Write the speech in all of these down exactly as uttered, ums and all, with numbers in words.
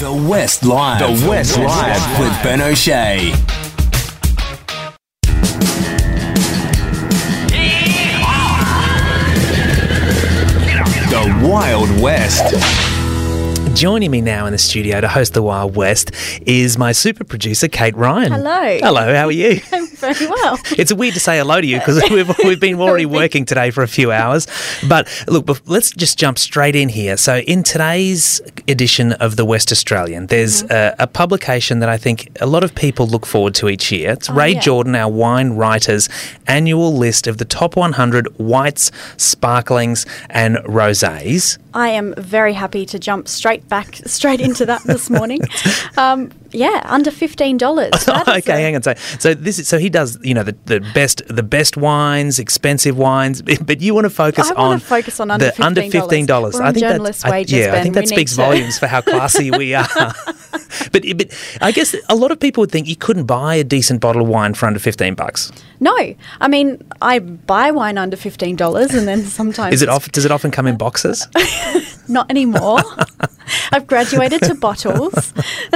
The West Live. The West Live with Ben O'Shea. The Wild West. Joining me now in the studio to host The Wild West is my super producer, Kate Ryan. Hello. Hello, how are you? I'm very well. It's weird to say hello to you because we've, we've been already working today for a few hours. But look, let's just jump straight in here. So in today's edition of The West Australian, there's mm-hmm. a, a publication that I think a lot of people look forward to each year. It's oh, Ray yeah. Jordan, our wine writer's annual list of the top one hundred whites, sparklings and rosés. I am very happy to jump straight back, straight into that this morning. Um, yeah, under fifteen dollars. Oh, okay, a- hang on. So, so this is so he does, you know, the, the best, the best wines, expensive wines, but you want to focus I on want to focus on under the under fifteen dollars. We're on I think journalist that's, wages, I, yeah, Ben. I think We that speaks to... volumes for how classy we are. But, but I guess a lot of people would think you couldn't buy a decent bottle of wine for under fifteen bucks. No, I mean I buy wine under fifteen dollars, and then sometimes is it off? Does it often come in boxes? Not anymore. I've graduated to bottles.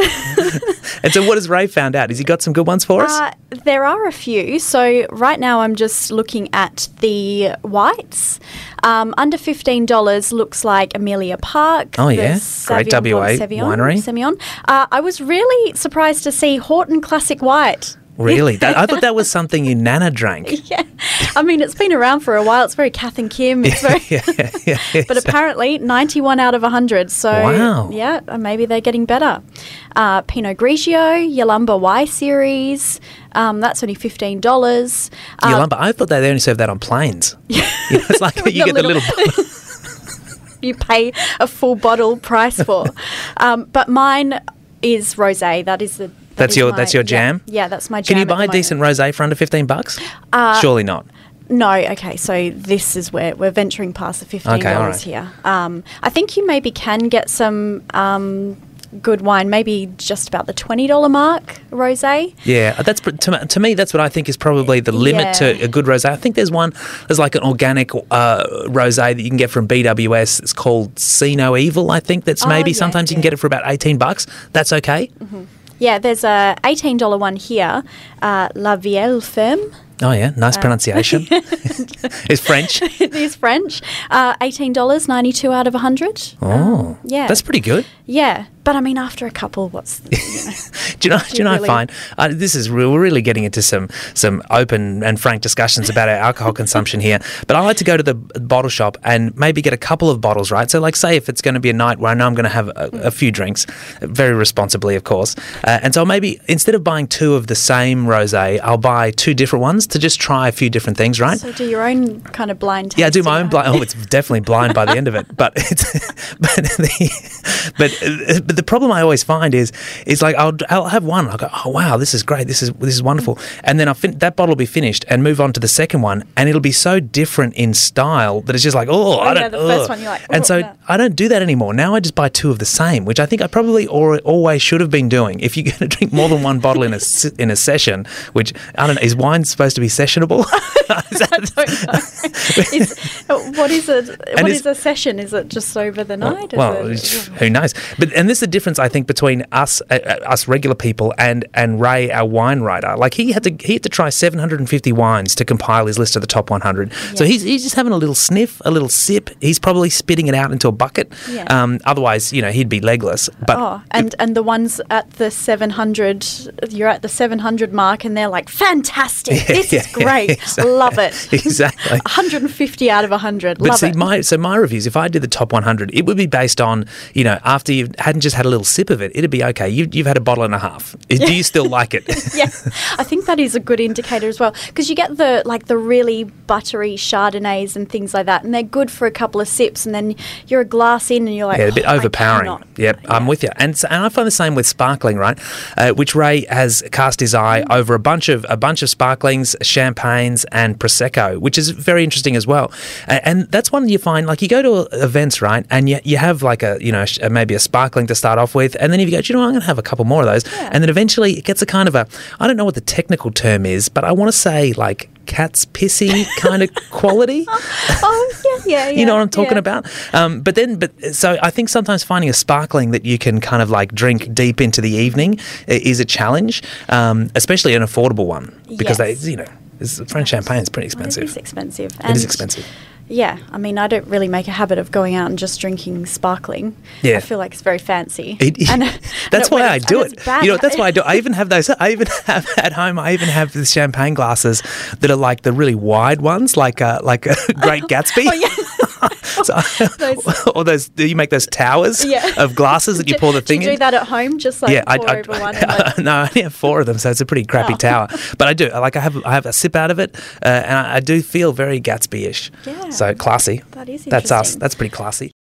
And so, what has Ray found out? Has he got some good ones for us? Uh, there are a few. So right now, I'm just looking at the whites. Um, under fifteen dollars looks like Amelia Park. Oh yeah, great W A winery. Semillon. Uh, I was really surprised to see Horton Classic White. Really? That, I thought that was something your nana drank. Yeah. I mean, it's been around for a while. It's very Kath and Kim. It's very yeah, yeah, yeah, yeah. But apparently ninety-one out of one hundred. So, wow. Yeah, maybe they're getting better. Uh, Pinot Grigio, Yalumba Y Series. Um, that's only fifteen dollars. Uh, Yalumba, I thought they only serve that on planes. Yeah. You know, it's like you get the little... little you pay a full bottle price for. um, but mine is rosé. That is the... That that's your my, that's your jam? Yeah, yeah, that's my jam. Can you buy a decent rosé for under fifteen bucks? Uh, Surely not. No, okay, so this is where we're venturing past the fifteen dollars okay, right. here. Um, I think you maybe can get some um, good wine, maybe just about the twenty dollars mark, rosé. Yeah, that's to, to me, that's what I think is probably the limit yeah. to a good rosé. I think there's one, there's like an organic uh, rosé that you can get from B W S. It's called See No Evil, I think. That's maybe oh, yeah, sometimes yeah. you can get it for about eighteen bucks. That's okay. Mm-hmm. Yeah, there's a eighteen dollars one here, uh, La Vielle Ferme. Oh, yeah, nice uh, pronunciation. It's French. It is French. Uh, eighteen dollars, ninety-two out of one hundred. Oh, um, yeah. That's pretty good. Yeah, but I mean, after a couple, what's... The, you know, do you know, do you know really... I find, uh, this is real, we're really getting into some some open and frank discussions about our alcohol consumption here, but I like to go to the bottle shop and maybe get a couple of bottles, right? So like say if it's going to be a night where I know I'm going to have a, a few drinks, very responsibly, of course, uh, and so maybe instead of buying two of the same rosé, I'll buy two different ones to just try a few different things, right? So do your own kind of blind tasting. Yeah, I do my own blind. Oh, it's definitely blind by the end of it. But it's but the, but but the problem I always find is is like I'll I'll have one. I'll go, oh wow, this is great. This is this is wonderful. And then I'll fin- that bottle will be finished and move on to the second one, and it'll be so different in style that it's just like oh, oh I don't. Yeah, the ugh. first one you're like. Oh, and so no. I don't do that anymore. Now I just buy two of the same, which I think I probably or, always should have been doing. If you're going to drink more than one bottle in a in a session, which I don't know, is wine supposed to be sessionable? I don't know. Is, what is it? What is a session? Is it just over the night? Well, is it, who knows? But and this is the difference I think between us, uh, us regular people, and and Ray, our wine writer. Like he had to he had to try seven hundred fifty wines to compile his list of the top one hundred. Yeah. So he's he's just having a little sniff, a little sip. He's probably spitting it out into a bucket. Yeah. Um, otherwise, you know, he'd be legless. But oh, and and the ones at the seven hundred, you're at the seven hundred mark, and they're like, fantastic. Yeah, this yeah, is great. Yeah, exactly. Love it. Exactly. one hundred fifty out of one hundred. But Love see, it. my so my reviews, if I did the top one hundred, it would be based on, you know, after you hadn't just had a little sip of it, it'd be okay. You've, you've had a bottle and a half. Do you still like it? Yeah, I think that is a good indicator as well, because you get the like the really buttery Chardonnays and things like that, and they're good for a couple of sips, and then you're a glass in, and you're like, yeah, a bit oh, overpowering. Yep, yeah. I'm with you. And so, and I find the same with sparkling, right? Uh, which Ray has cast his eye mm. over a bunch of a bunch of sparklings, champagnes, and prosecco, which is very interesting as well. Uh, and that's one you find, like you go to events, right, and you you have like a you know maybe a sparkling to start off with, and then if you go, do you know, I'm going to have a couple more of those, yeah. and then eventually it gets a kind of a, I don't know what the technical term is, but I want to say like cat's pissy kind of quality. Oh, yeah, yeah, yeah. You know what I'm talking yeah. about? Um, but then, but so I think sometimes finding a sparkling that you can kind of like drink deep into the evening is a challenge, um, especially an affordable one because Yes. they, you know, it's, French champagne is pretty expensive. Well, it is expensive. It And is expensive. Yeah, I mean, I don't really make a habit of going out and just drinking sparkling. Yeah. I feel like it's very fancy. It, And- that's and why when I it's- do and it. it's bad. You know, that's why I do. I even have those. I even have at home. I even have the champagne glasses that are like the really wide ones, like uh, like a Great Gatsby. Oh, yeah. So, Those- or those you make those towers Yeah. of glasses that you Do- pour the do thing you do in. that at home? Just like Yeah, I, pour I, over one? And like, no, I only have four of them, so it's a pretty crappy Oh. tower. But I do. Like I have, I have a sip out of it, uh, and I, I do feel very Gatsby-ish. Yeah. So classy. That is That's us. interesting. That's pretty classy.